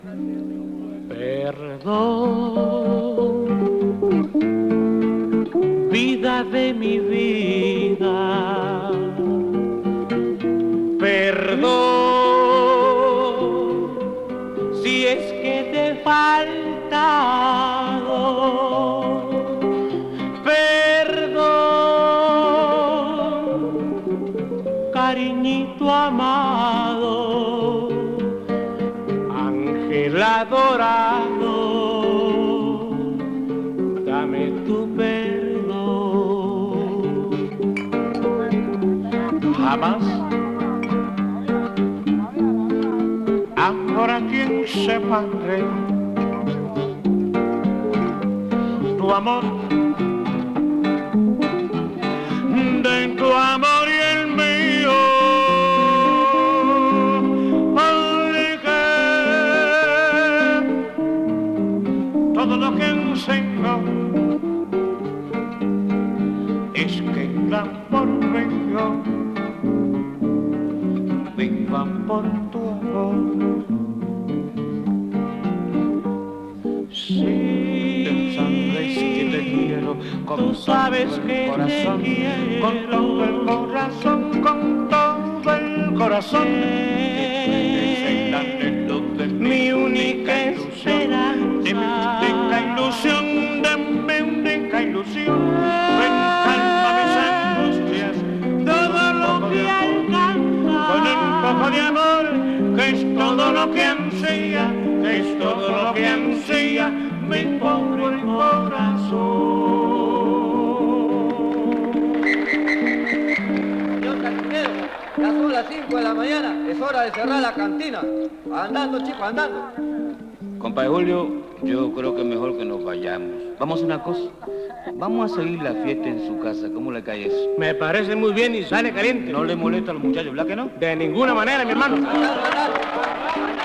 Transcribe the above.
Perdón, vida de mi vida. Perdón, si es que te he faltado. Perdón, cariñito amado, ángel adorado, dame tu perdón. Jamás habrá quien separe tu amor de tu amor y el mío. Todo lo que enseño es que el amor mío viva por tu amor. Sí, sabes que te quiero, tú sabes que corazón, te quiero, con todo el corazón, con todo el corazón. Mi única esperanza, de mi única ilusión, de mi única ilusión. Ven, calma mis angustias, todo lo que alcanza, con un poco de amor, que es todo lo que ansía, que es todo lo que ansía mi pobre corazón. Señor cantinero, ya son las 5 de la mañana, es hora de cerrar la cantina. Andando, chico, andando. Compadre Julio, yo creo que es mejor que nos vayamos. Vamos a hacer una cosa. Vamos a seguir la fiesta en su casa. ¿Cómo le cae eso? Me parece muy bien y sale caliente. ¿No le molesta a los muchachos, verdad que no? De ninguna manera, mi hermano. Andando, andando.